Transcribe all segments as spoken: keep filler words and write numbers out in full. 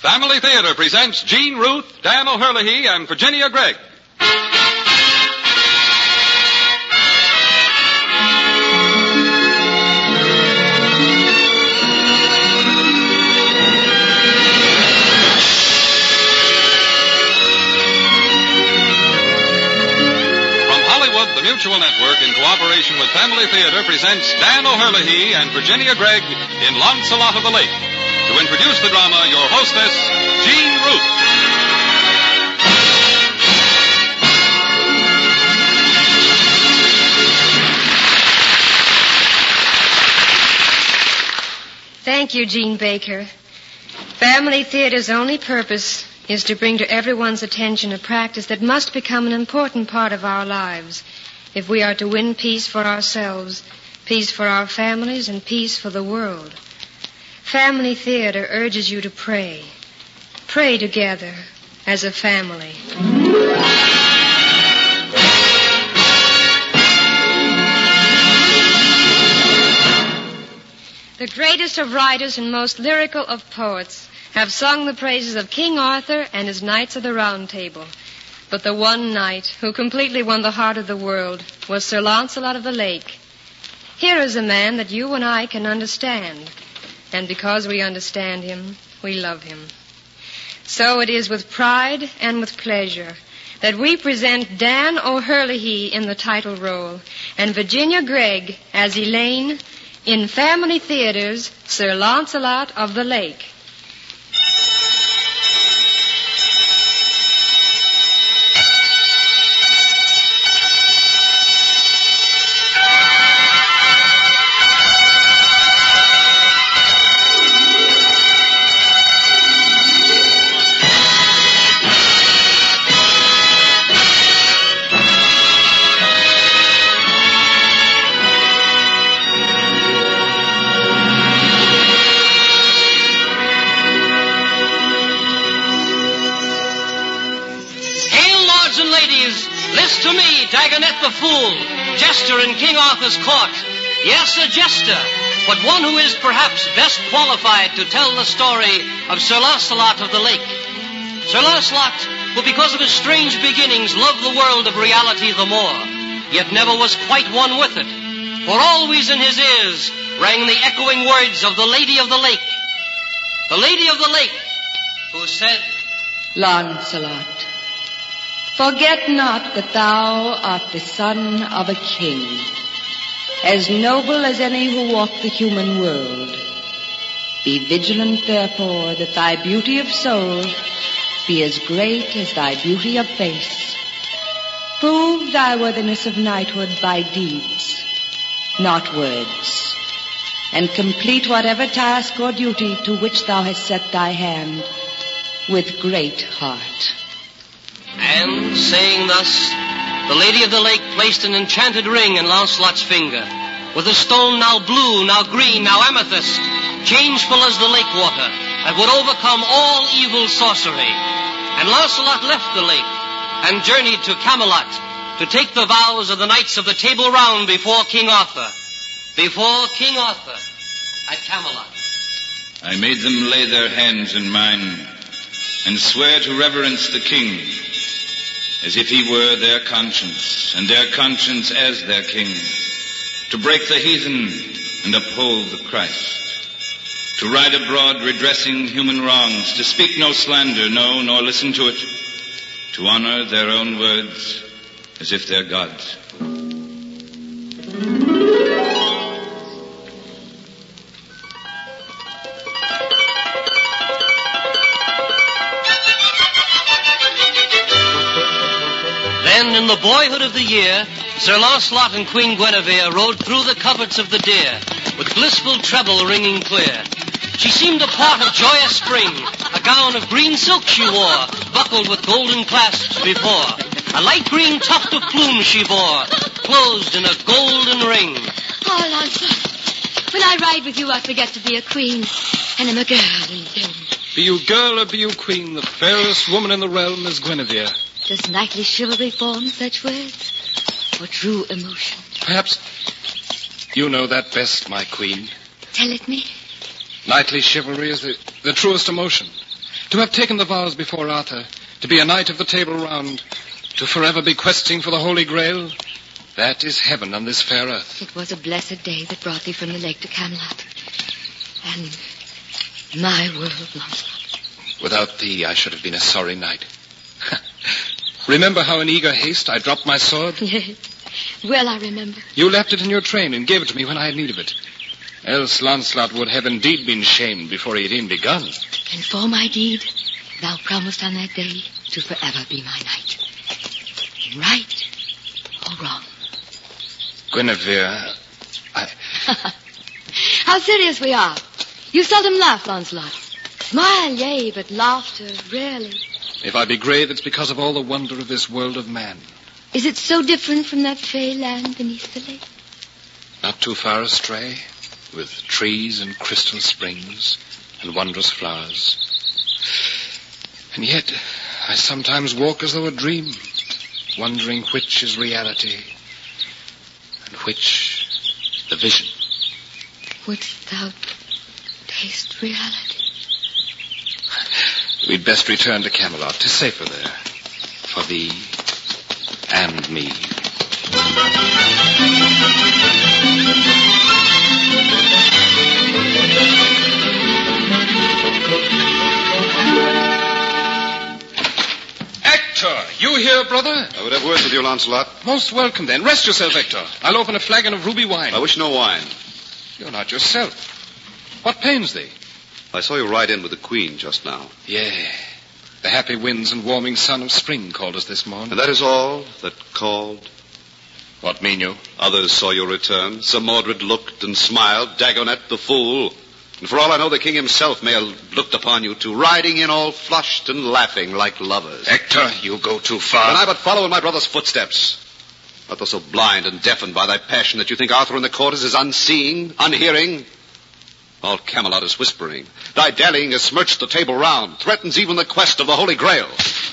Family Theater presents Jean Ruth, Dan O'Herlihy, and Virginia Gregg. The Mutual Network, in cooperation with Family Theater, presents Dan O'Herlihy and Virginia Gregg in Lancelot of the Lake. To introduce the drama, your hostess, Jean Ruth. Thank you, Jean Baker. Family Theater's only purpose is to bring to everyone's attention a practice that must become an important part of our lives if we are to win peace for ourselves, peace for our families, and peace for the world. Family Theater urges you to pray. Pray together as a family. The greatest of writers and most lyrical of poets have sung the praises of King Arthur and his Knights of the Round Table. But the one knight who completely won the heart of the world was Sir Lancelot of the Lake. Here is a man that you and I can understand. And because we understand him, we love him. So it is with pride and with pleasure that we present Dan O'Herlihy in the title role and Virginia Gregg as Elaine in Family Theater's Sir Lancelot of the Lake. Dagonet the Fool, jester in King Arthur's court. Yes, a jester, but one who is perhaps best qualified to tell the story of Sir Lancelot of the Lake. Sir Lancelot, who because of his strange beginnings loved the world of reality the more, yet never was quite one with it. For always in his ears rang the echoing words of the Lady of the Lake. The Lady of the Lake, who said, Lancelot, forget not that thou art the son of a king, as noble as any who walk the human world. Be vigilant, therefore, that thy beauty of soul be as great as thy beauty of face. Prove thy worthiness of knighthood by deeds, not words, and complete whatever task or duty to which thou hast set thy hand with great heart. And, saying thus, the Lady of the Lake placed an enchanted ring in Lancelot's finger, with a stone now blue, now green, now amethyst, changeful as the lake water, that would overcome all evil sorcery. And Lancelot left the lake, and journeyed to Camelot, to take the vows of the Knights of the Table Round before King Arthur. Before King Arthur, at Camelot. I made them lay their hands in mine, and swear to reverence the king, as if he were their conscience, and their conscience as their king, to break the heathen and uphold the Christ, to ride abroad redressing human wrongs, to speak no slander, no, nor listen to it, to honor their own words as if they're God's. Then, in the boyhood of the year, Sir Lancelot and Queen Guinevere rode through the coverts of the deer, with blissful treble ringing clear. She seemed a part of joyous spring, a gown of green silk she wore, buckled with golden clasps before. A light green tuft of plume she bore, closed in a golden ring. Oh, Lancelot, when I ride with you, I forget to be a queen, and I'm a girl in bloom. Be you girl or be you queen, the fairest woman in the realm is Guinevere. Does knightly chivalry form such words, or true emotion? Perhaps you know that best, my queen. Tell it me. Knightly chivalry is the, the truest emotion. To have taken the vows before Arthur, to be a knight of the Table Round, to forever be questing for the Holy Grail, that is heaven on this fair earth. It was a blessed day that brought thee from the lake to Camelot. And my world, Lancelot. Without thee, I should have been a sorry knight. Remember how in eager haste I dropped my sword? Yes. Well, I remember. You left it in your train and gave it to me when I had need of it. Else Lancelot would have indeed been shamed before he had even begun. And for my deed, thou promised on that day to forever be my knight. Right or wrong? Guinevere, I... How serious we are. You seldom laugh, Lancelot. Smile, yea, but laughter, rarely. If I be grave, it's because of all the wonder of this world of man. Is it so different from that fey land beneath the lake? Not too far astray, with trees and crystal springs and wondrous flowers. And yet, I sometimes walk as though a dream, wondering which is reality and which the vision. Wouldst thou taste reality? We'd best return to Camelot. 'Tis safer there, for thee and me. Hector, you here, brother? I would have words with you, Lancelot. Most welcome, then. Rest yourself, Hector. I'll open a flagon of ruby wine. I wish no wine. You're not yourself. What pains thee? I saw you ride in with the Queen just now. Yea. The happy winds and warming sun of spring called us this morning. And that is all that called? What mean you? Others saw your return. Sir Mordred looked and smiled. Dagonet the fool. And for all I know, the king himself may have looked upon you two, riding in all flushed and laughing like lovers. Hector, you go too far. And I but follow in my brother's footsteps. Art thou so blind and deafened by thy passion that you think Arthur in the court is unseeing, unhearing? All Camelot is whispering. Thy dallying has smirched the Table Round, threatens even the quest of the Holy Grail.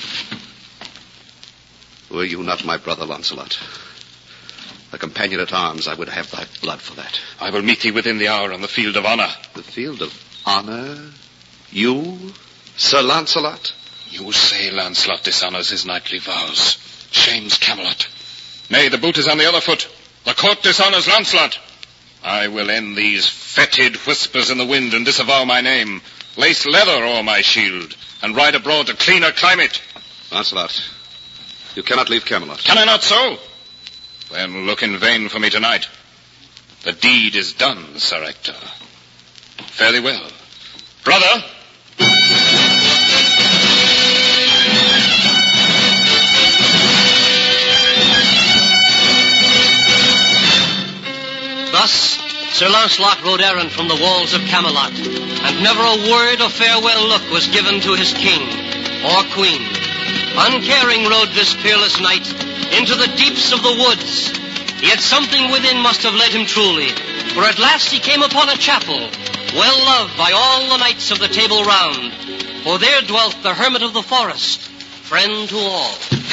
Were you not my brother, Lancelot? A companion at arms, I would have thy blood for that. I will meet thee within the hour on the field of honor. The field of honor? You, Sir Lancelot? You say Lancelot dishonors his knightly vows, shames Camelot. Nay, the boot is on the other foot. The court dishonors Lancelot. I will end these fetid whispers in the wind and disavow my name, lace leather o'er my shield, and ride abroad to cleaner climate. Lancelot, you cannot leave Camelot. Can I not so? Then look in vain for me tonight. The deed is done, Sir Hector. Fare thee well. Brother! Thus, Sir Lancelot rode errant from the walls of Camelot, and never a word of farewell look was given to his king or queen. Uncaring rode this peerless knight into the deeps of the woods. Yet something within must have led him truly, for at last he came upon a chapel, well loved by all the knights of the Table Round, for there dwelt the hermit of the forest, friend to all.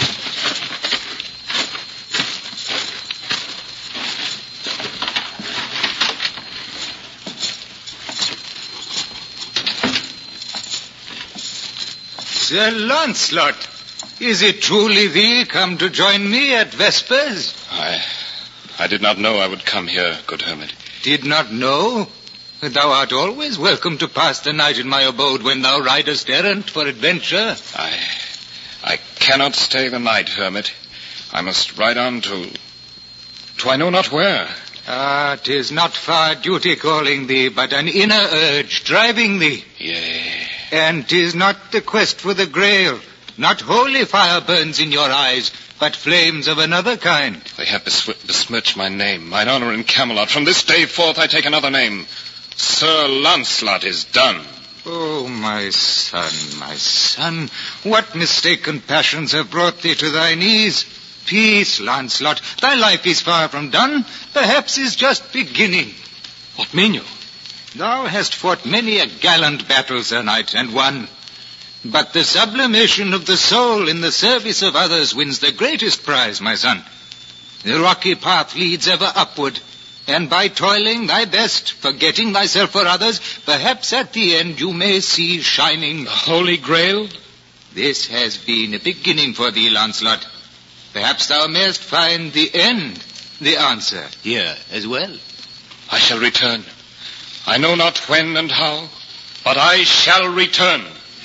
Sir Lancelot, is it truly thee come to join me at Vespers? I... I did not know I would come here, good hermit. Did not know? Thou art always welcome to pass the night in my abode when thou ridest errant for adventure. I... I cannot stay the night, hermit. I must ride on to... to I know not where. Ah, 'tis not far duty calling thee, but an inner urge driving thee. Yea. And 'tis not the quest for the Grail. Not holy fire burns in your eyes, but flames of another kind. They have besw- besmirched my name, mine honor in Camelot. From this day forth I take another name. Sir Lancelot is done. Oh, my son, my son, what mistaken passions have brought thee to thy knees? Peace, Lancelot, thy life is far from done, perhaps is just beginning. What mean you? Thou hast fought many a gallant battle, Sir Knight, and won. But the sublimation of the soul in the service of others wins the greatest prize, my son. The rocky path leads ever upward, And by toiling thy best, forgetting thyself for others, perhaps at the end you may see shining the Holy Grail. This has been a beginning for thee, Lancelot. Perhaps thou mayest find the end, the answer, here as well. I shall return. I know not when and how, but I shall return.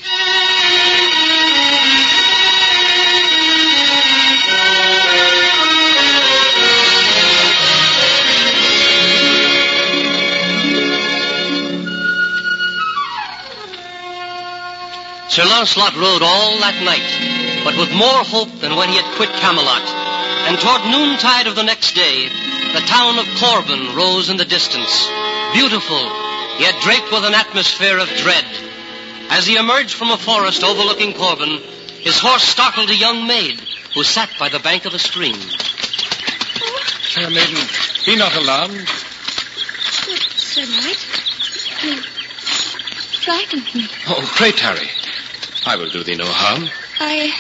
Sir Launcelot rode all that night, but with more hope than when he had quit Camelot. And toward noontide of the next day, the town of Corbin rose in the distance, beautiful, yet draped with an atmosphere of dread. As he emerged from a forest overlooking Corbin, his horse startled a young maid who sat by the bank of a stream. Fair maiden, be not alarmed. Good Sir Knight, you frightened me. Oh, pray tarry. I will do thee no harm. I...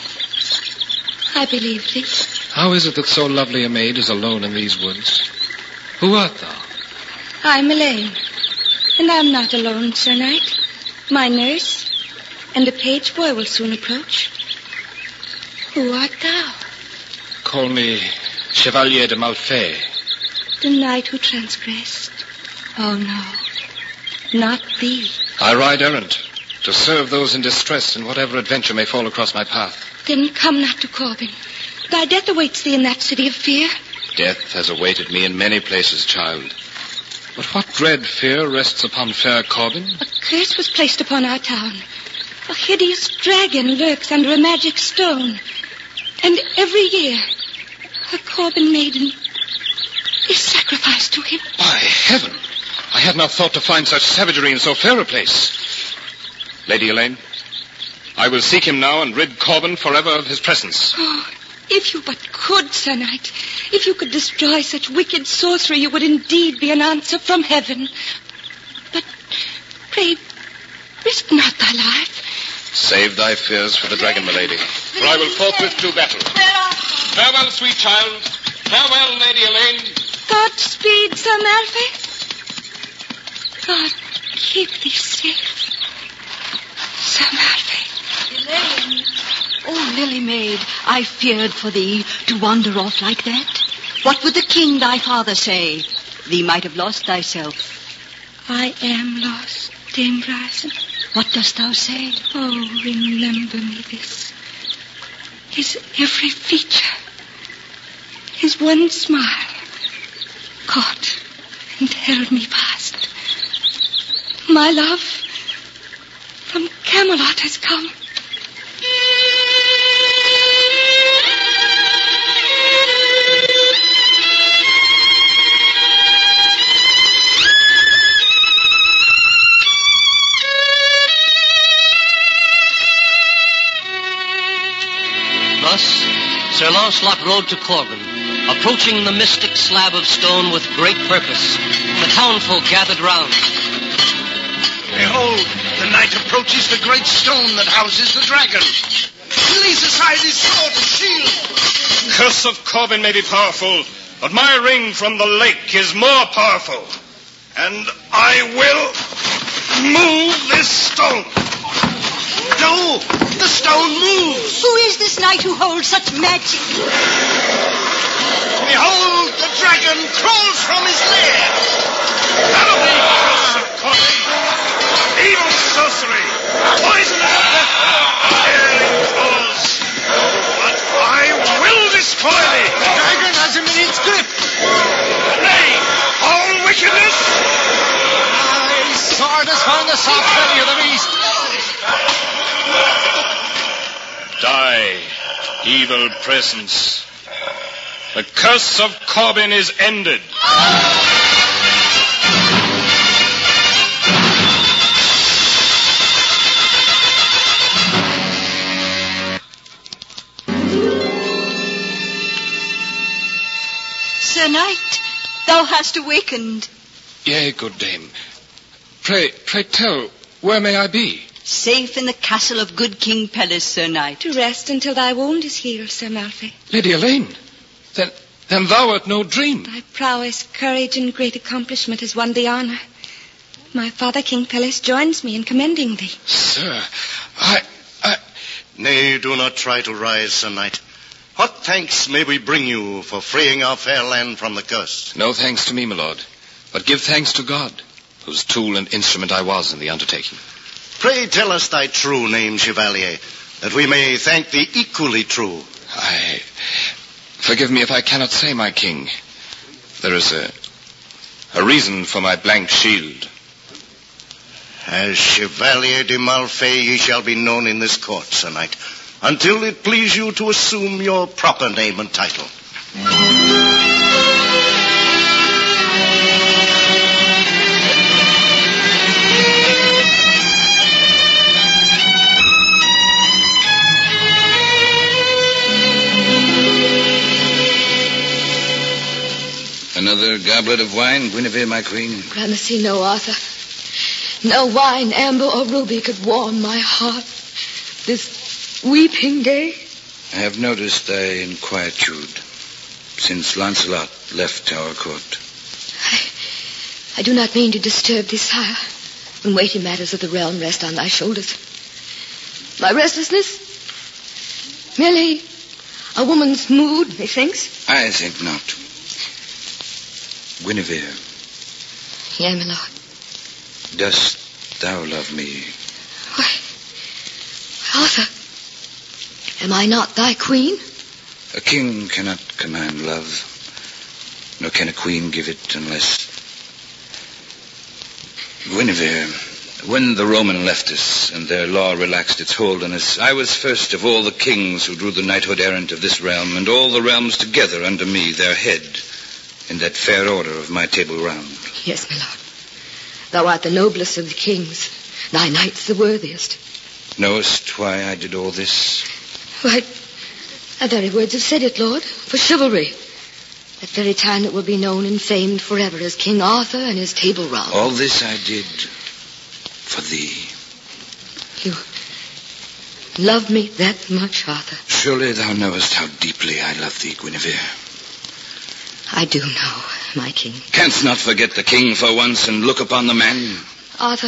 I believe thee. How is it that so lovely a maid is alone in these woods? Who art thou? I'm Elaine, and I'm not alone, Sir Knight. My nurse and a page boy will soon approach. Who art thou? Call me Chevalier de Malfay. The knight who transgressed. Oh, no, not thee. I ride errant to serve those in distress in whatever adventure may fall across my path. Then come not to Corbin. Thy death awaits thee in that city of fear. Death has awaited me in many places, child. But what dread fear rests upon fair Corbin? A curse was placed upon our town. A hideous dragon lurks under a magic stone. And every year, a Corbin maiden is sacrificed to him. By heaven! I had not thought to find such savagery in so fair a place. Lady Elaine, I will seek him now and rid Corbin forever of his presence. Oh, if you but could, Sir Knight. If you could destroy such wicked sorcery, you would indeed be an answer from heaven. But pray, risk not thy life. Save thy fears for the dragon, my lady, for I will forthwith do battle. Farewell, sweet child. Farewell, Lady Elaine. Godspeed, Sir Malfay. God keep thee safe, Sir Malfay. Elaine. Oh, Lily Maid, I feared for thee to wander off like that. What would the king thy father say? Thee might have lost thyself. I am lost, Dame Bryson. What dost thou say? Oh, remember me this. His every feature, his one smile, caught and held me fast. My love from Camelot has come. Thus, Sir Launcelot rode to Corbin, approaching the mystic slab of stone with great purpose. The townfolk gathered round. Behold, the knight approaches the great stone that houses the dragon. He lays aside his sword and shield. Curse of Corbin may be powerful, but my ring from the lake is more powerful. And I will move this stone. No, the stone moves. Who is this knight who holds such magic? Behold, the dragon crawls from his lair. Out of thee, curse of Corbin. Evil sorcery, poisonous death, tearing claws. But I will destroy thee. The dragon has him in its grip. Nay, all wickedness. My sword has found the soft belly of the beast. Die, evil presence. The curse of Corbin is ended. Sir Knight, thou hast awakened. Yea, good dame. Pray, pray tell, where may I be? Safe in the castle of good King Pelles, Sir Knight. To rest until thy wound is healed, Sir Malfay. Lady Elaine, then, Then thou art no dream. Thy prowess, courage, and great accomplishment has won thee honour. My father, King Pelles, joins me in commending thee. Sir, I... I... Nay, do not try to rise, Sir Knight. What thanks may we bring you for freeing our fair land from the curse? No thanks to me, my lord, but give thanks to God, whose tool and instrument I was in the undertaking. Pray tell us thy true name, Chevalier, that we may thank thee equally true. I... Forgive me if I cannot say, my king. There is a... a reason for my blank shield. As Chevalier de Malfay ye shall be known in this court, Sir Knight, until it please you to assume your proper name and title. Another goblet of wine, Guinevere, my queen? Gramercy, no, Arthur. No wine, amber, or ruby could warm my heart this weeping day. I have noticed thy inquietude since Lancelot left our court. I, I do not mean to disturb thee, sire, when weighty matters of the realm rest on thy shoulders. My restlessness? Merely a woman's mood, methinks. I think not. Guinevere. Yea, my lord. Dost thou love me? Why, Arthur, am I not thy queen? A king cannot command love, nor can a queen give it unless... Guinevere, when the Roman left us and their law relaxed its hold on us, I was first of all the kings who drew the knighthood errant of this realm, and all the realms together under me, their head, in that fair order of my table round. Yes, my lord. Thou art the noblest of the kings, thy knights the worthiest. Knowest why I did all this? Why, thy very words have said it, Lord, for chivalry. That very time that will be known and famed forever as King Arthur and his table round. All this I did for thee. You love me that much, Arthur? Surely thou knowest how deeply I love thee, Guinevere. I do know, my king. Canst not forget the king for once and look upon the man? Arthur,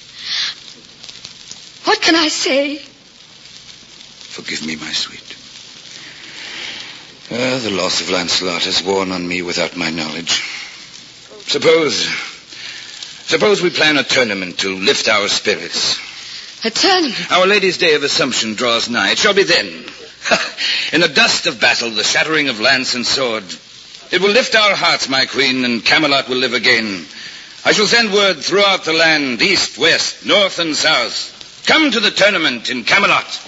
what can I say? Forgive me, my sweet. Uh, the loss of Lancelot has worn on me without my knowledge. Suppose... Suppose we plan a tournament to lift our spirits. A tournament? Our Lady's Day of Assumption draws nigh. It shall be then. In the dust of battle, the shattering of lance and sword... It will lift our hearts, my queen, and Camelot will live again. I shall send word throughout the land, east, west, north, and south. Come to the tournament in Camelot.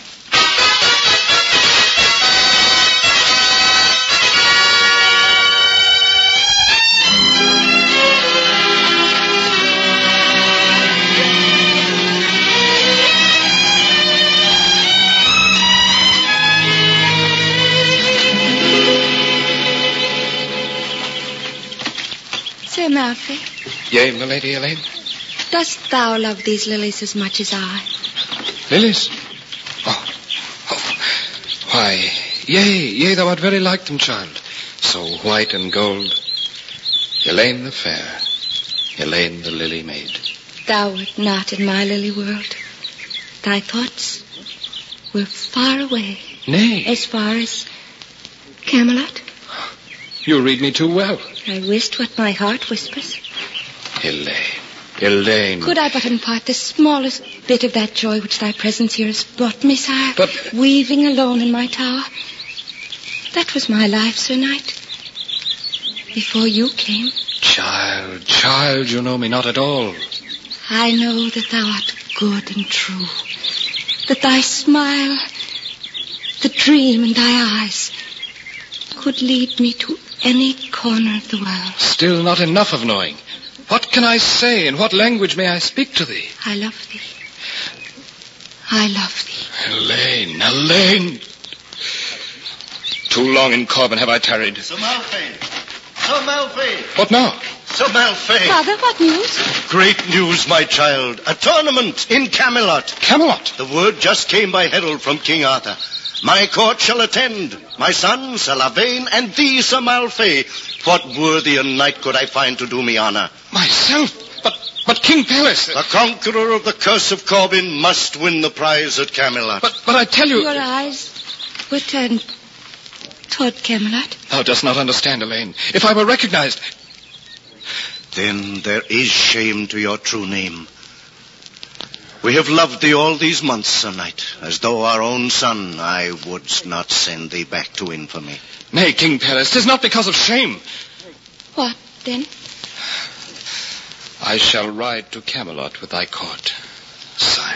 Sir Malfay, Yea, my lady Elaine. dost thou love these lilies as much as I? Lilies? Oh, oh. Why, yea, yea, thou art very like them, child. So white and gold. Elaine the fair, Elaine the lily maid. Thou wert not in my lily world. Thy thoughts were far away. Nay. As far as Camelot. You read me too well. I wist what my heart whispers. Elaine, Elaine. Could I but impart the smallest bit of that joy which thy presence here has brought me, sire, but... weaving alone in my tower. That was my life, Sir Knight. Before you came. Child, child, you know me not at all. I know that thou art good and true. That thy smile, the dream in thy eyes, could lead me to any corner of the world. Still not enough of knowing. What can I say? In what language may I speak to thee? I love thee. I love thee. Elaine, Elaine. Too long in Corbin have I tarried. Sir Malfay. Sir Malfay. What now? Sir Malfay. Father, what news? Great news, my child. A tournament in Camelot. Camelot? The word just came by herald from King Arthur. My court shall attend, my son, Sir Lavaine, and thee, Sir Malfay. What worthier knight could I find to do me honor? Myself? But, but King Pelles... The conqueror of the curse of Corbin must win the prize at Camelot. But, but I tell you... Your eyes were turned toward Camelot. Thou dost not understand, Elaine. If I were recognized... Then there is shame to your true name. We have loved thee all these months, Sir Knight. As though our own son, I would not send thee back to infamy. Nay, King Pelles, 'tis not because of shame. What, then? I shall ride to Camelot with thy court, sire.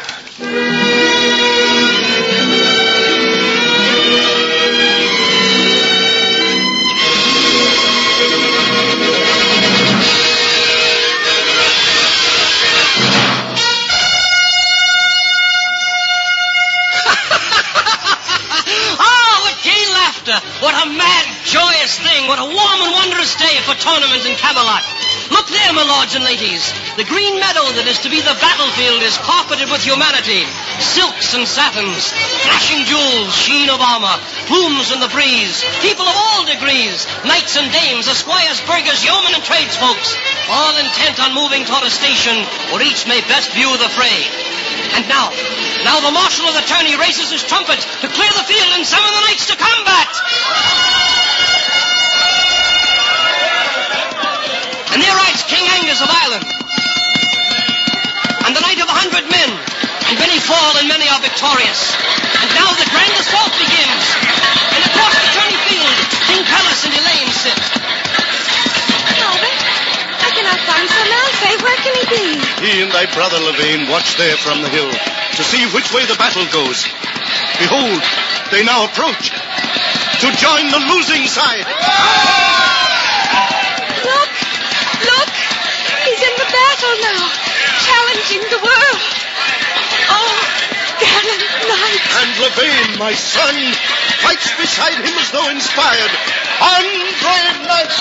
What a mad, joyous thing. What a warm and wondrous day for tournament in Camelot. Look there, my lords and ladies. The green meadow that is to be the battlefield is carpeted with humanity. Silks and satins, flashing jewels, sheen of armor, plumes in the breeze, people of all degrees, knights and dames, esquires, burghers, yeomen and tradesfolks, all intent on moving toward a station where each may best view the fray. And now, now the marshal of the tourney raises his trumpet to clear the field and summon the knights to combat. And there rides King Angus of Ireland, and the knight of a hundred men, and many fall and many are victorious. And now the grand assault begins, and across the tourney field, King Pelles and Elaine sit. Albert, I cannot find Sir Malfay. Where can he be? He and thy brother Lavaine watch there from the hill to see which way the battle goes. Behold, they now approach to join the losing side. Look, look, he's in the battle now, challenging the world. Oh, gallant knight. And Lavaine, my son, fights beside him as though inspired. On, brave knights!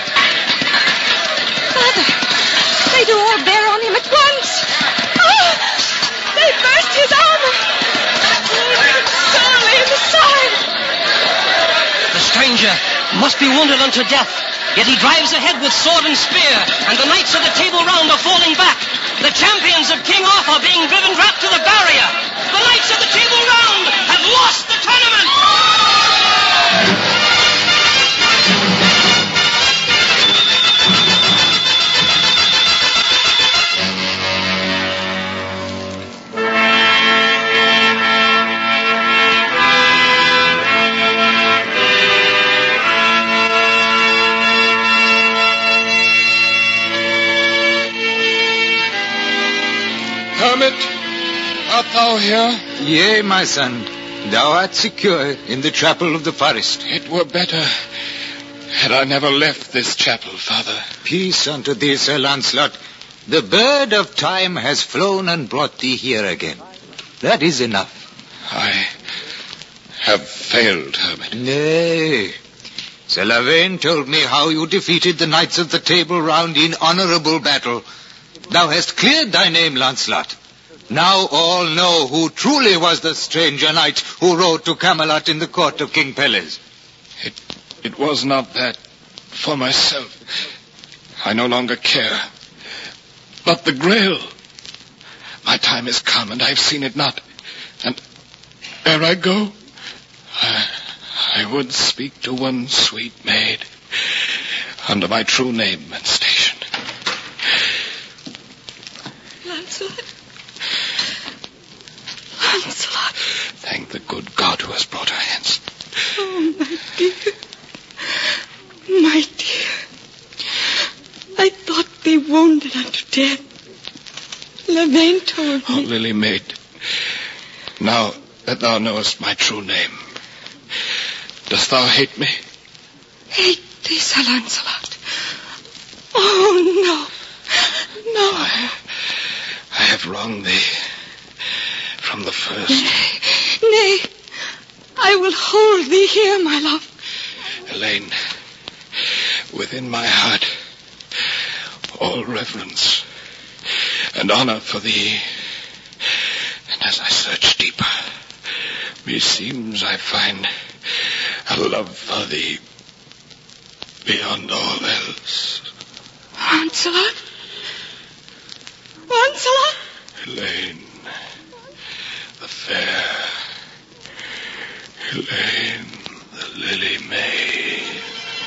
Father, they do all bear on him at once. Oh, they burst his armor. Sorely in the side. The stranger must be wounded unto death, yet he drives ahead with sword and spear, and the knights of the Table Round are falling back. The champions of King Arthur being driven back to the barrier. The knights of the Table Round have lost the tournament. Hermit, art thou here? Yea, my son. Thou art secure in the chapel of the forest. It were better had I never left this chapel, Father. Peace unto thee, Sir Lancelot. The bird of time has flown and brought thee here again. That is enough. I have failed, Hermit. Nay. Sir Lavaine told me how you defeated the knights of the Table Round in honorable battle. Thou hast cleared thy name, Lancelot. Now all know who truly was the stranger knight who rode to Camelot in the court of King Pelles. It, it was not that for myself. I no longer care. But the Grail. My time is come, and I have seen it not. And ere I go, I, I would speak to one sweet maid under my true name and station. Lancelot. Lancelot. Thank the good God who has brought her hence. Oh, my dear. My dear. I thought thee wounded unto death. Lavaine told me. Oh, Lily maid, now that thou knowest my true name, dost thou hate me? Hate thee, Sir Lancelot? Oh, no. No. I, I have wronged thee from the first. Nay, nay. I will hold thee here, my love. Elaine, within my heart, all reverence and honor for thee. And as I search deeper, seems I find a love for thee beyond all else. Lancelot? Lancelot? Elaine, the fair. Elaine, the Lily Maid.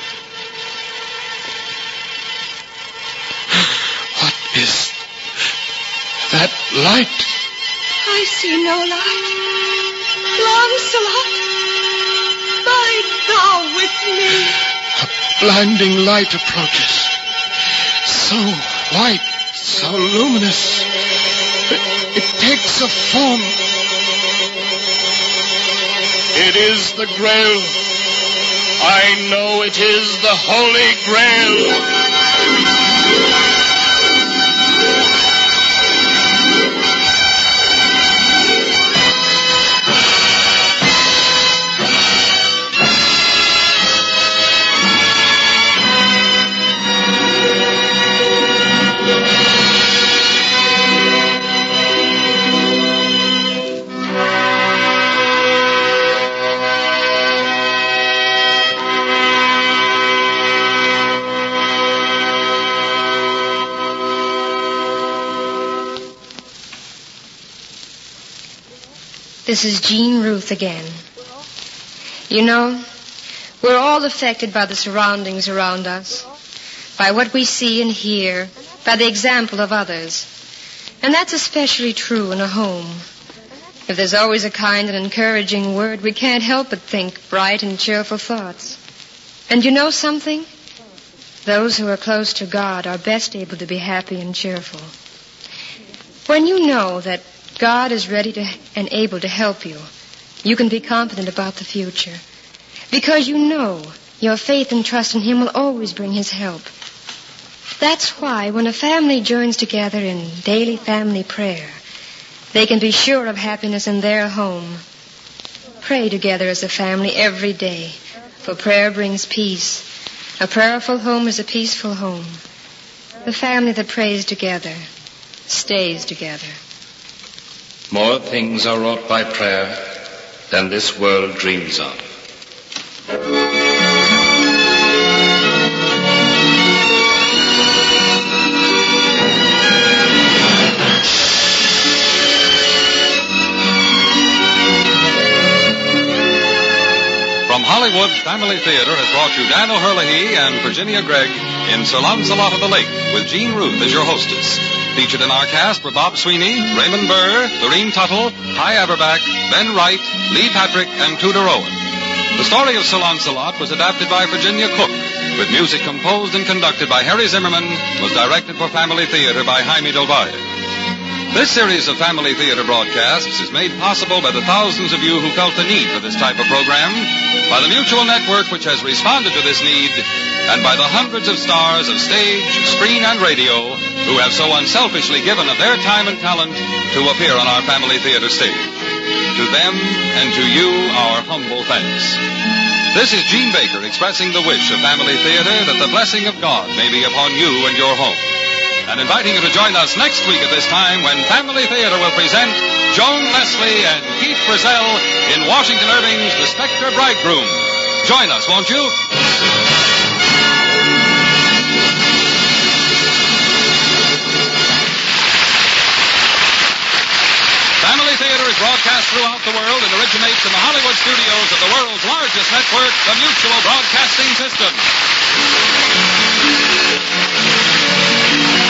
What is that light? I see no light. Lancelot, bide thou with me. A blinding light approaches. So white, so luminous. It, it takes a form. It is the Grail. I know it is the Holy Grail. This is Jean Ruth again. You know, we're all affected by the surroundings around us, by what we see and hear, by the example of others. And that's especially true in a home. If there's always a kind and encouraging word, we can't help but think bright and cheerful thoughts. And you know something? Those who are close to God are best able to be happy and cheerful. When you know that God is ready to and able to help you, you can be confident about the future. Because you know your faith and trust in Him will always bring His help. That's why when a family joins together in daily family prayer, they can be sure of happiness in their home. Pray together as a family every day, for prayer brings peace. A prayerful home is a peaceful home. The family that prays together stays together. More things are wrought by prayer than this world dreams of. From Hollywood, Family Theater has brought you Dan O'Herlihy and Virginia Gregg in Sir Lancelot of the Lake with Jean Ruth as your hostess. Featured in our cast were Bob Sweeney, Raymond Burr, Lorene Tuttle, Hy Averback, Ben Wright, Lee Patrick, and Tudor Owen. The story of Sir Lancelot was adapted by Virginia Cook, with music composed and conducted by Harry Zimmerman, was directed for Family Theater by Jaime Del Valle. This series of Family Theater broadcasts is made possible by the thousands of you who felt the need for this type of program, by the Mutual Network which has responded to this need, and by the hundreds of stars of stage, screen, and radio who have so unselfishly given of their time and talent to appear on our Family Theater stage. To them and to you, our humble thanks. This is Gene Baker expressing the wish of Family Theater that the blessing of God may be upon you and your home, and inviting you to join us next week at this time when Family Theater will present Joan Leslie and Keith Brazell in Washington Irving's The Spectre Bridegroom. Join us, won't you? Family Theater is broadcast throughout the world and originates in the Hollywood studios of the world's largest network, the Mutual Broadcasting System.